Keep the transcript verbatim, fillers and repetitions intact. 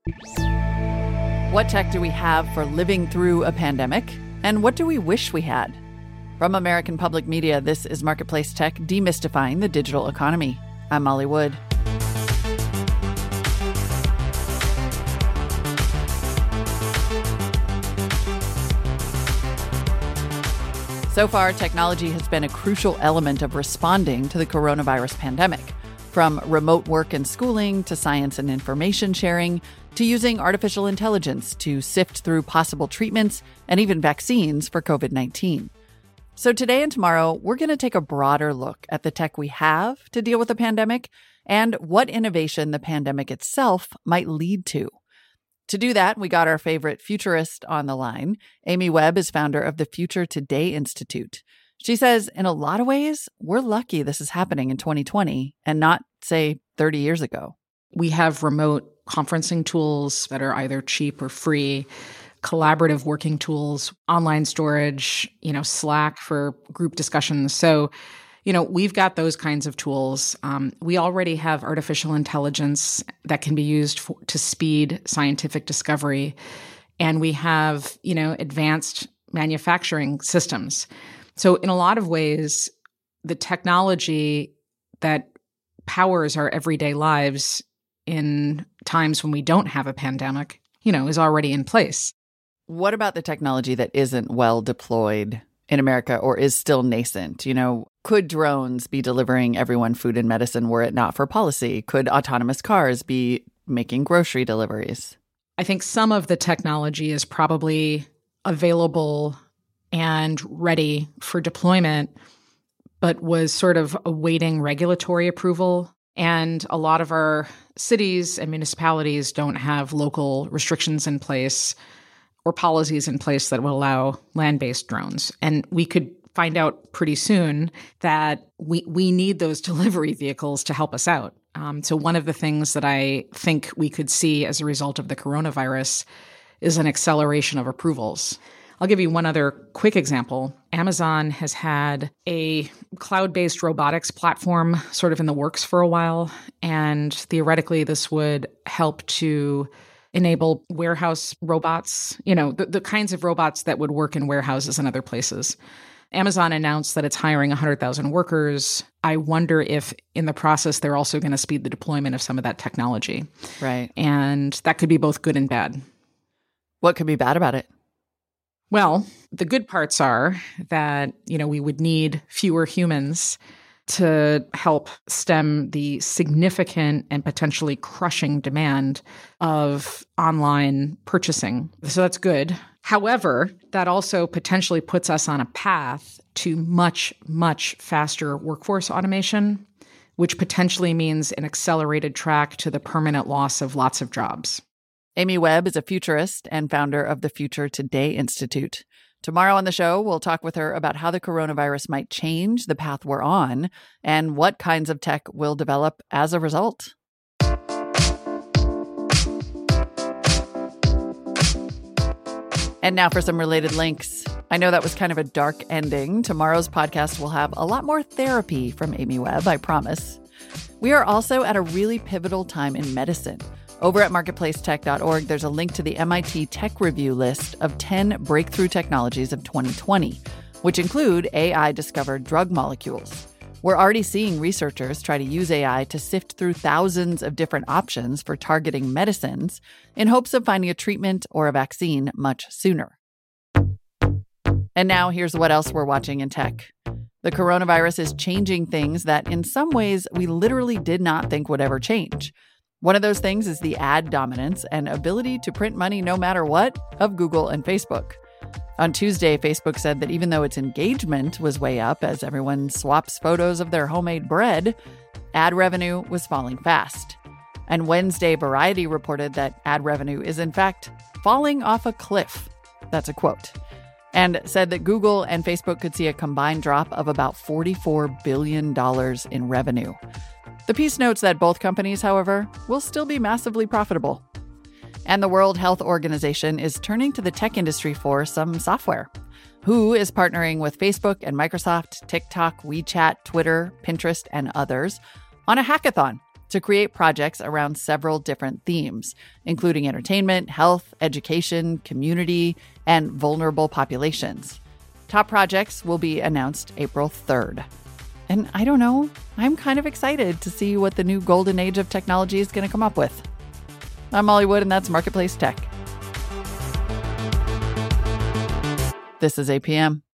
What tech do we have for living through a pandemic? And what do we wish we had? From American Public Media, this is Marketplace Tech, demystifying the digital economy. I'm Molly Wood. So far, technology has been a crucial element of responding to the coronavirus pandemic. From remote work and schooling to science and information sharing to using artificial intelligence to sift through possible treatments and even vaccines for covid nineteen. So today and tomorrow, we're going to take a broader look at the tech we have to deal with the pandemic and what innovation the pandemic itself might lead to. To do that, we got our favorite futurist on the line. Amy Webb is founder of the Future Today Institute. She says, in a lot of ways, we're lucky this is happening in twenty twenty and not, say, thirty years ago. We have remote conferencing tools that are either cheap or free, collaborative working tools, online storage, you know, Slack for group discussions. So, you know, we've got those kinds of tools. Um, we already have artificial intelligence that can be used for, to speed scientific discovery. And we have, you know, advanced manufacturing systems. So in a lot of ways, the technology that powers our everyday lives in times when we don't have a pandemic, you know, is already in place. What about the technology that isn't well deployed in America or is still nascent? You know, could drones be delivering everyone food and medicine were it not for policy? Could autonomous cars be making grocery deliveries? I think some of the technology is probably available and ready for deployment, but was sort of awaiting regulatory approval. And a lot of our cities and municipalities don't have local restrictions in place or policies in place that will allow land-based drones. And we could find out pretty soon that we we need those delivery vehicles to help us out. Um, so one of the things that I think we could see as a result of the coronavirus is an acceleration of approvals. I'll give you one other quick example. Amazon has had a cloud-based robotics platform sort of in the works for a while, and theoretically this would help to enable warehouse robots, you know, the, the kinds of robots that would work in warehouses and other places. Amazon announced that it's hiring one hundred thousand workers. I wonder if in the process they're also going to speed the deployment of some of that technology. Right. And that could be both good and bad. What could be bad about it? Well, the good parts are that, you know, we would need fewer humans to help stem the significant and potentially crushing demand of online purchasing. So that's good. However, that also potentially puts us on a path to much, much faster workforce automation, which potentially means an accelerated track to the permanent loss of lots of jobs. Amy Webb is a futurist and founder of the Future Today Institute. Tomorrow on the show, we'll talk with her about how the coronavirus might change the path we're on and what kinds of tech will develop as a result. And now for some related links. I know that was kind of a dark ending. Tomorrow's podcast will have a lot more therapy from Amy Webb, I promise. We are also at a really pivotal time in medicine. Over at marketplace tech dot org, there's a link to the M I T Tech Review list of ten breakthrough technologies of twenty twenty, which include A I-discovered drug molecules. We're already seeing researchers try to use A I to sift through thousands of different options for targeting medicines in hopes of finding a treatment or a vaccine much sooner. And now here's what else we're watching in tech. The coronavirus is changing things that in some ways we literally did not think would ever change. One of those things is the ad dominance and ability to print money no matter what of Google and Facebook. On Tuesday, Facebook said that even though its engagement was way up as everyone swaps photos of their homemade bread, ad revenue was falling fast. And Wednesday, Variety reported that ad revenue is in fact falling off a cliff. That's a quote. And said that Google and Facebook could see a combined drop of about forty-four billion dollars in revenue. The piece notes that both companies, however, will still be massively profitable. And the World Health Organization is turning to the tech industry for some software. W H O is partnering with Facebook and Microsoft, TikTok, WeChat, Twitter, Pinterest, and others on a hackathon to create projects around several different themes, including entertainment, health, education, community, and vulnerable populations. Top projects will be announced April third. And I don't know, I'm kind of excited to see what the new golden age of technology is going to come up with. I'm Molly Wood, and that's Marketplace Tech. This is A P M.